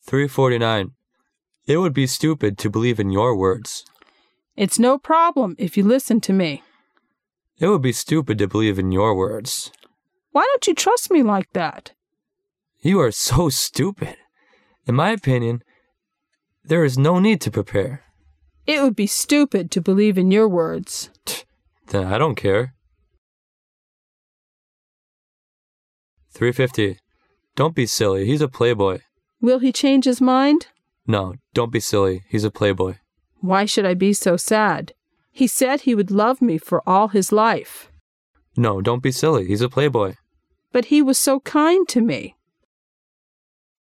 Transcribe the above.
349. It would be stupid to believe in your words. It's no problem if you listen to me. It would be stupid to believe in your words. Why don't you trust me like that? You are so stupid. In my opinion, there is no need to prepare. It would be stupid to believe in your words. Then I don't care. 350. Don't be silly. He's a playboy. Will he change his mind? No, don't be silly. He's a playboy. Why should I be so sad? He said he would love me for all his life. No, don't be silly. He's a playboy. But he was so kind to me.